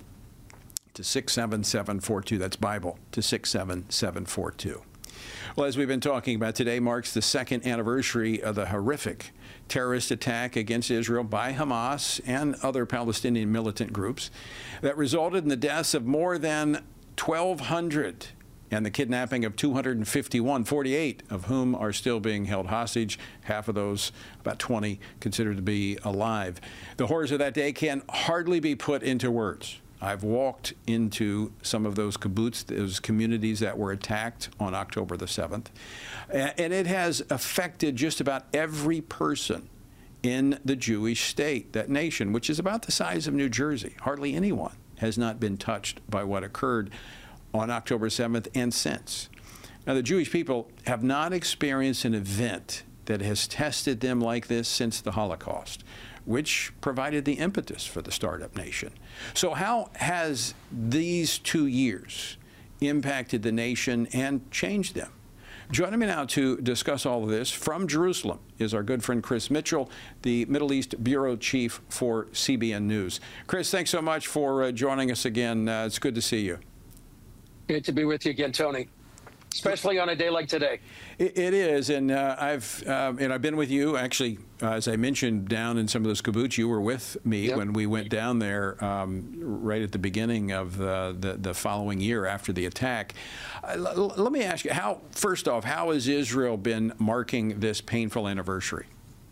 to six seven seven four two. That's Bible to six seven seven four two. Well, as we've been talking about, today marks the second anniversary of the horrific terrorist attack against Israel by Hamas and other Palestinian militant groups that resulted in the deaths of more than twelve hundred and the kidnapping of two hundred fifty-one, forty-eight of whom are still being held hostage, half of those, about twenty, considered to be alive. The horrors of that day can hardly be put into words. I've walked into some of those kibbutz, those communities that were attacked on October the seventh, and it has affected just about every person in the Jewish state, that nation, which is about the size of New Jersey. Hardly anyone has not been touched by what occurred on October seventh and since. Now, the Jewish people have not experienced an event that has tested them like this since the Holocaust, which provided the impetus for the Startup Nation. So how has these two years impacted the nation and changed them? Joining me now to discuss all of this from Jerusalem is our good friend Chris Mitchell, the Middle East Bureau Chief for C B N News. Chris, thanks so much for uh, joining us again. Uh, it's good to see you. Good to be with you again, Tony, especially on a day like today. It, it is, and uh, I've um, and I've been with you actually, uh, as I mentioned, down in some of those kibbutz. You were with me yep. when we went down there um, right at the beginning of the, the the following year after the attack. Uh, l- let me ask you, how first off, how has Israel been marking this painful anniversary?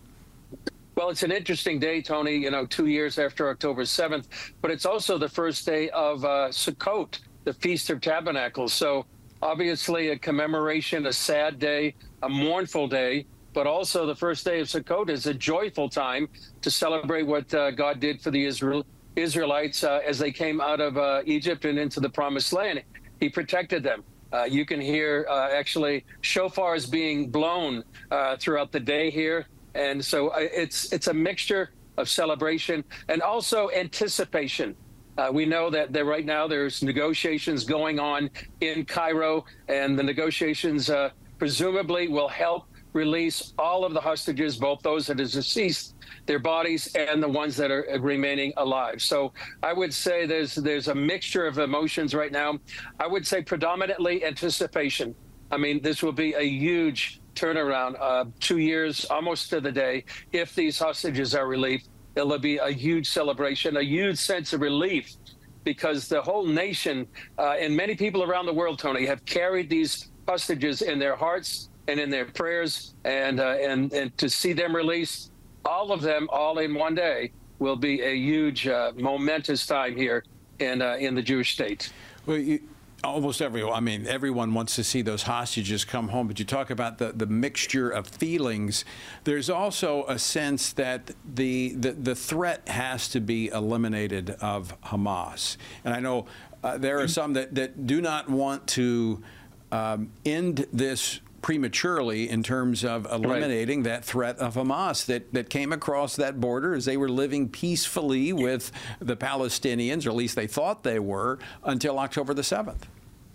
Well, it's an interesting day, Tony. You know, two years after October seventh, but it's also the first day of uh, Sukkot, the Feast of Tabernacles. So obviously a commemoration, a sad day, a mournful day, but also the first day of Sukkot is a joyful time to celebrate what uh, God did for the Israel, Israelites uh, as they came out of uh, Egypt and into the Promised Land. He protected them. Uh, you can hear uh, actually shofars being blown uh, throughout the day here. And so uh, it's it's a mixture of celebration and also anticipation. Uh, we know that there, right now there's negotiations going on in Cairo, and the negotiations uh, presumably will help release all of the hostages, both those that have deceased, their bodies, and the ones that are remaining alive. So I would say there's there's a mixture of emotions right now. I would say predominantly anticipation. I mean, this will be a huge turnaround, uh, two years almost to the day, if these hostages are released. It'll be a huge celebration, a huge sense of relief, because the whole nation uh, and many people around the world, Tony, have carried these hostages in their hearts and in their prayers, and uh, and and to see them released, all of them, all in one day, will be a huge, uh, momentous time here in uh, in the Jewish state. Well, you, almost everyone, I mean, everyone wants to see those hostages come home, but you talk about the, the mixture of feelings. There's also a sense that the, the, the threat has to be eliminated of Hamas. And I know uh, there are some that, that do not want to um, end this prematurely in terms of eliminating right. that threat of Hamas that, that came across that border as they were living peacefully with the Palestinians, or at least they thought they were, until October the seventh.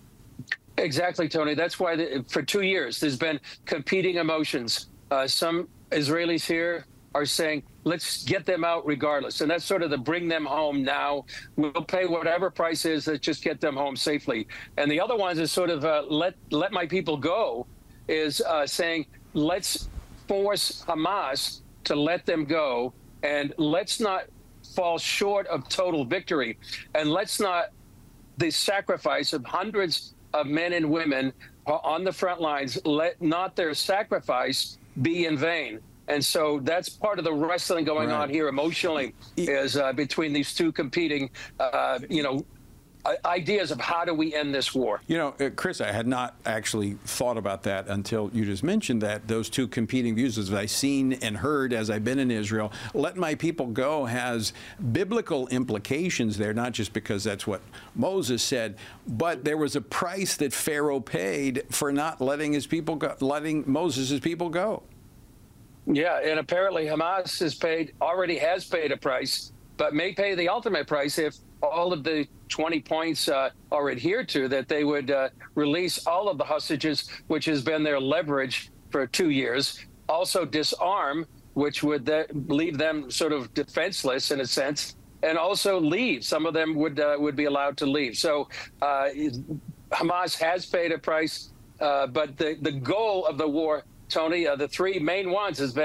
Exactly, Tony. That's why the, for two years there's been competing emotions. Uh, some Israelis here are saying, let's get them out regardless. And that's sort of the bring them home now. We'll pay whatever price is, let's just get them home safely. And the other ones is sort of uh, let, let my people go. Is uh, saying, let's force Hamas to let them go, and let's not fall short of total victory, and let's not the sacrifice of hundreds of men and women on the front lines, let not their sacrifice be in vain. And so that's part of the wrestling going right. on here emotionally, is uh, between these two competing, uh, you know, ideas of how do we end this war. You know, uh, Chris, I had not actually thought about that until you just mentioned that, those two competing views, as I've seen and heard as I've been in Israel. Let my people go has biblical implications there, not just because that's what Moses said, but there was a price that Pharaoh paid for not letting his people go, letting Moses' people go. Yeah, and apparently Hamas has paid, already has paid a price, but may pay the ultimate price if all of the twenty points uh, are adhered to, that they would uh, release all of the hostages, which has been their leverage for two years. Also disarm, which would th- leave them sort of defenseless in a sense, and also leave. Some of them would uh, would be allowed to leave. So uh, Hamas has paid a price, uh, but the, the goal of the war, Tony, uh, the three main ones has been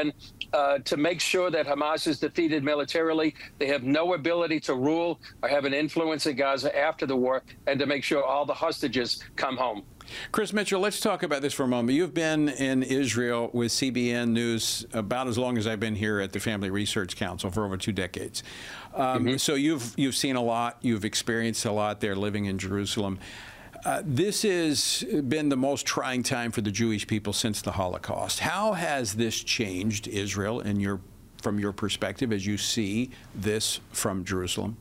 uh, to make sure that Hamas is defeated militarily. They have no ability to rule or have an influence in Gaza after the war, and to make sure all the hostages come home. Chris Mitchell, let's talk about this for a moment. You've been in Israel with C B N News about as long as I've been here at the Family Research Council, for over two decades. Um, mm-hmm. So you've you've seen a lot, you've experienced a lot there living in Jerusalem. Uh, this has been the most trying time for the Jewish people since the Holocaust. How has this changed Israel in your, from your perspective as you see this from Jerusalem?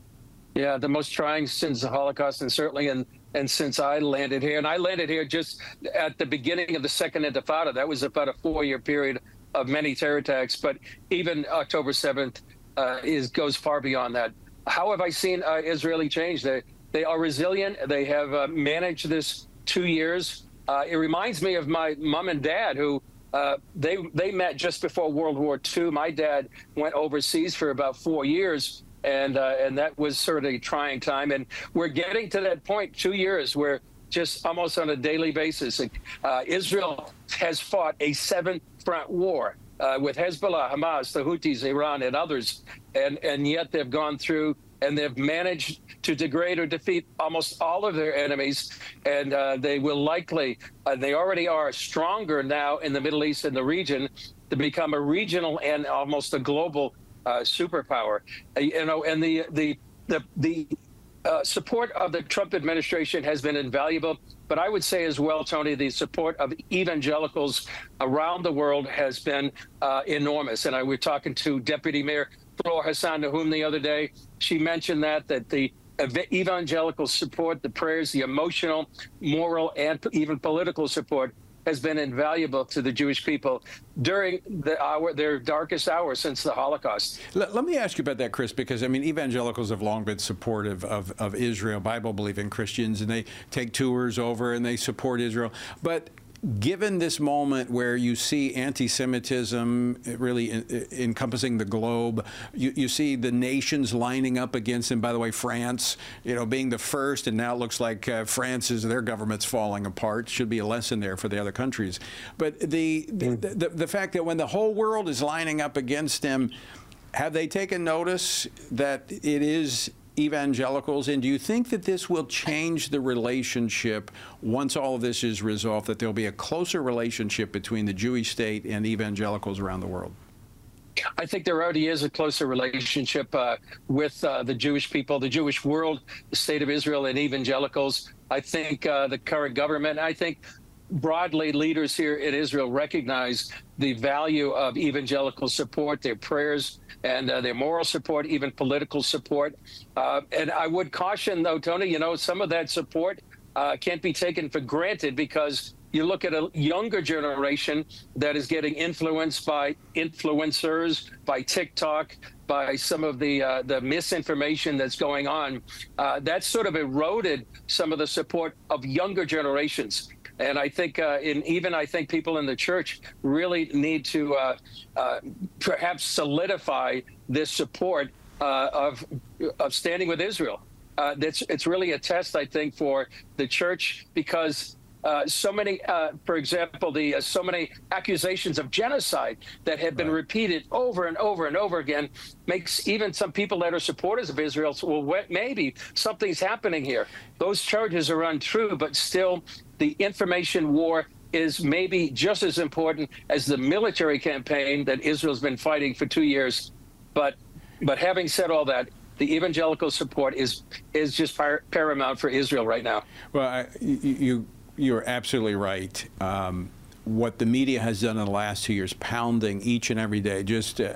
Yeah, the most trying since the Holocaust, and certainly in and since I landed here. And I landed here just at the beginning of the Second Intifada. That was about a four-year period of many terror attacks. But even October seventh uh, is goes far beyond that. How have I seen uh, Israeli change? They, they are resilient. They have uh, managed this two years. Uh, it reminds me of my mom and dad, who uh, they, they met just before World War Two. My dad went overseas for about four years. And uh, and that was sort of a trying time. And we're getting to that point, two years, where just almost on a daily basis, uh, Israel has fought a seven-front war uh, with Hezbollah, Hamas, the Houthis, Iran, and others. And, and yet they've gone through and they've managed to degrade or defeat almost all of their enemies. And uh, they will likely, uh, they already are stronger now in the Middle East and the region to become a regional and almost a global Uh, superpower, uh, you know, and the the the the uh, support of the Trump administration has been invaluable. But I would say as well, Tony, the support of evangelicals around the world has been uh, enormous. And I was talking to Deputy Mayor Flor Hassan Nahum the other day. She mentioned that that the evangelical support, the prayers, the emotional, moral, and even political support has been invaluable to the Jewish people during the hour, their darkest hour since the Holocaust. Let, let me ask you about that, Chris, because, I mean, evangelicals have long been supportive of, of Israel, Bible-believing Christians, and they take tours over and they support Israel. But given this moment where you see anti-Semitism really in, encompassing the globe, you, you see the nations lining up against him. By the way, France, you know, being the first, and now it looks like uh, France is, their government's falling apart. Should be a lesson there for the other countries. But the the, the the fact that when the whole world is lining up against him, have they taken notice that it is evangelicals? And do you think that this will change the relationship once all of this is resolved, that there'll be a closer relationship between the Jewish state and evangelicals around the world? I think there already is a closer relationship uh, with uh, the Jewish people, the Jewish world, the state of Israel, and evangelicals. I think uh, the current government, I think broadly leaders here in Israel recognize the value of evangelical support, their prayers, and uh, their moral support, even political support. Uh, and I would caution, though, Tony, you know, some of that support uh, can't be taken for granted, because you look at a younger generation that is getting influenced by influencers, by TikTok, by some of the uh, the misinformation that's going on. Uh, that's sort of eroded some of the support of younger generations. And I think, uh, in, even I think people in the church really need to uh, uh, perhaps solidify this support uh, of of standing with Israel. Uh, that's it's really a test, I think, for the church, because uh, so many, uh, for example, the uh, so many accusations of genocide that have been right. repeated over and over and over again makes even some people that are supporters of Israel, so, well, maybe something's happening here. Those charges are untrue, but still, the information war is maybe just as important as the military campaign that Israel's been fighting for two years. But but having said all that, the evangelical support is is just par paramount for Israel right now. Well, I, you you're absolutely right. Um, what the media has done in the last two years, pounding each and every day, just uh,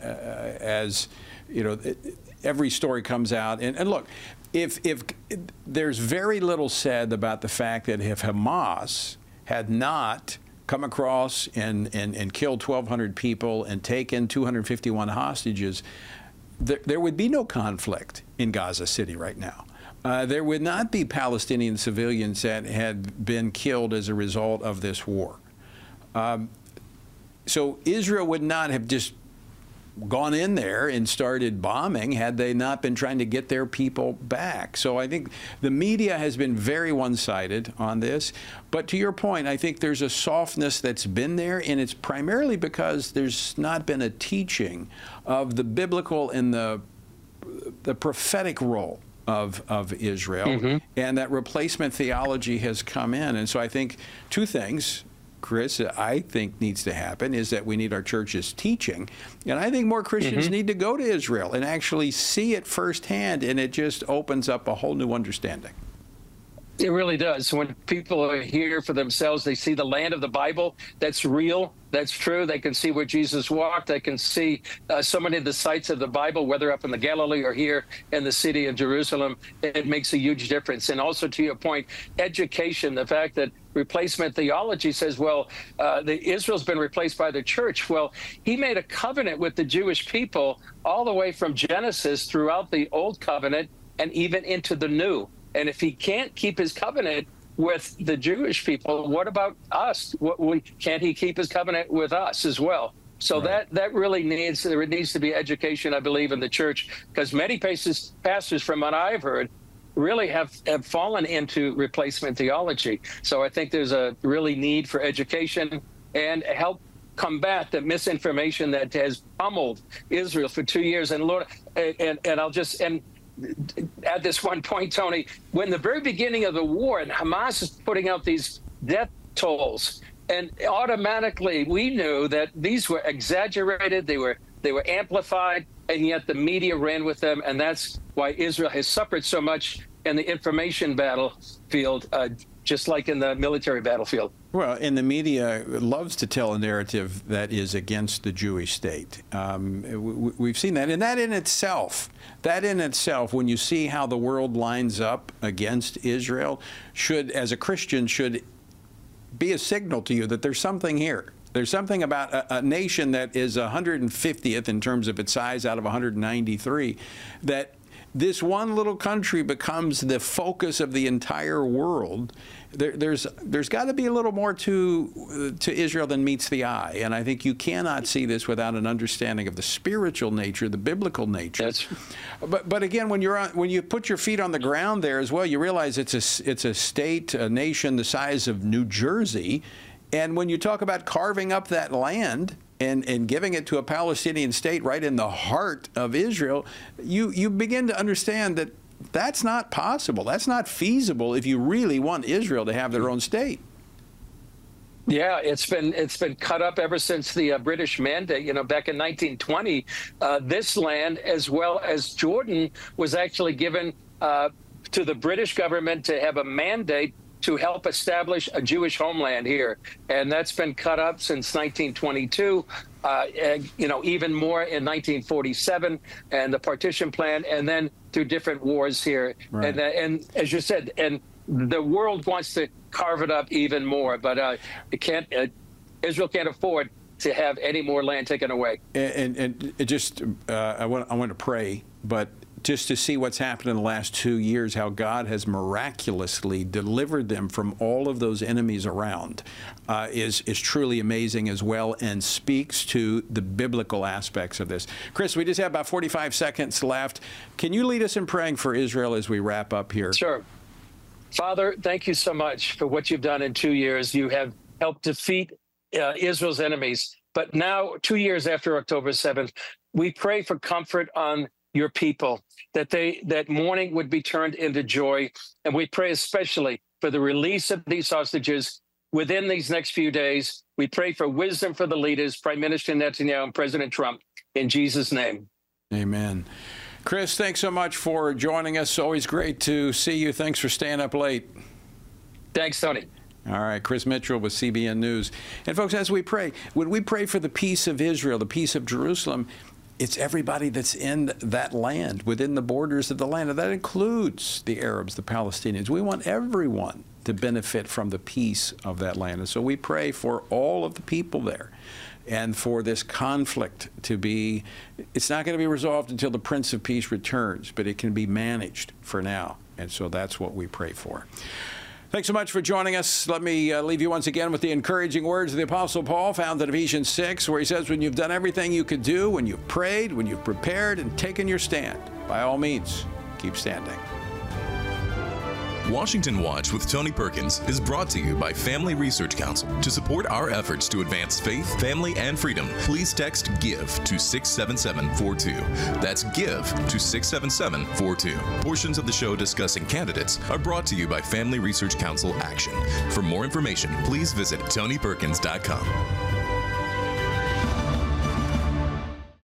as you know, every story comes out. And, and look, if if there's very little said about the fact that if Hamas had not come across and, and, and killed twelve hundred people and taken two hundred fifty-one hostages, there, there would be no conflict in Gaza City right now. Uh, there would not be Palestinian civilians that had been killed as a result of this war. Um, so Israel would not have just gone in there and started bombing had they not been trying to get their people back. So I think the media has been very one-sided on this. But to your point, I think there's a softness that's been there, and it's primarily because there's not been a teaching of the biblical and the the prophetic role of, of Israel, mm-hmm. and that replacement theology has come in. And so I think two things, Chris, I think needs to happen is that we need our churches teaching. And I think more Christians mm-hmm. need to go to Israel and actually see it firsthand, and it just opens up a whole new understanding. It really does. When people are here for themselves, they see the land of the Bible that's real, that's true. They can see where Jesus walked. They can see uh, so many of the sites of the Bible, whether up in the Galilee or here in the city of Jerusalem. It makes a huge difference. And also, to your point, education, the fact that replacement theology says, well, uh, the, Israel's been replaced by the church. Well, he made a covenant with the Jewish people all the way from Genesis throughout the Old Covenant and even into the New. And if he can't keep his covenant with the Jewish people, what about us? What, we, can't he keep his covenant with us as well? So right. that that really needs there needs to be education, I believe, in the church, because many pastors, pastors from what I've heard, really have, have fallen into replacement theology. So I think there's a really need for education and help combat the misinformation that has pummeled Israel for two years. And Lord, and, and I'll just and. At this one point, Tony, when the very beginning of the war and Hamas is putting out these death tolls, and automatically we knew that these were exaggerated, they were they were amplified, and yet the media ran with them, and that's why Israel has suffered so much in the information battlefield, uh, just like in the military battlefield. Well, and the media loves to tell a narrative that is against the Jewish state. Um, we, we've seen that. And that in itself, that in itself, when you see how the world lines up against Israel, should, as a Christian, should be a signal to you that there's something here. There's something about a, a nation that is one hundred fiftieth in terms of its size out of one hundred ninety-three, that this one little country becomes the focus of the entire world. There, there's there's got to be a little more to to Israel than meets the eye, and I think you cannot see this without an understanding of the spiritual nature, the biblical nature. That's... But but again, when you're on, when you put your feet on the ground there as well, you realize it's a it's a state, a nation the size of New Jersey, and when you talk about carving up that land and, and giving it to a Palestinian state right in the heart of Israel, you, you begin to understand that that's not possible. That's not feasible if you really want Israel to have their own state. Yeah, it's been it's been cut up ever since the uh, British Mandate. You know, back in nineteen twenty, uh, this land, as well as Jordan, was actually given uh, to the British government to have a mandate to help establish a Jewish homeland here. And that's been cut up since nineteen twenty-two, uh, and, you know, even more in nineteen forty-seven and the partition plan, and then through different wars here. Right. And, uh, and as you said, and the world wants to carve it up even more, but uh, it can't, uh, Israel can't afford to have any more land taken away. And, and, and it just, uh, I want, I want to pray, but just to see what's happened in the last two years, how God has miraculously delivered them from all of those enemies around, uh, is, is truly amazing as well, and speaks to the biblical aspects of this. Chris, we just have about forty-five seconds left. Can you lead us in praying for Israel as we wrap up here? Sure. Father, thank you so much for what you've done in two years. You have helped defeat uh, Israel's enemies. But now, two years after October seventh, we pray for comfort on your people, that they that mourning would be turned into joy. And we pray especially for the release of these hostages within these next few days. We pray for wisdom for the leaders, Prime Minister Netanyahu and President Trump, in Jesus' name. Amen. Chris, thanks so much for joining us. Always great to see you. Thanks for staying up late. Thanks, Tony. All right, Chris Mitchell with C B N News. And folks, as we pray, when we pray for the peace of Israel, the peace of Jerusalem, it's everybody that's in that land, within the borders of the land. And that includes the Arabs, the Palestinians. We want everyone to benefit from the peace of that land. And so we pray for all of the people there, and for this conflict to be, it's not going to be resolved until the Prince of Peace returns, but it can be managed for now. And so that's what we pray for. Thanks so much for joining us. Let me uh, leave you once again with the encouraging words of the Apostle Paul found in Ephesians six, where he says, when you've done everything you could do, when you've prayed, when you've prepared and taken your stand, by all means, keep standing. Washington Watch with Tony Perkins is brought to you by Family Research Council. To support our efforts to advance faith, family, and freedom, please text GIVE to six seven seven four two. That's GIVE to six seven seven four two. Portions of the show discussing candidates are brought to you by Family Research Council Action. For more information, please visit tony perkins dot com.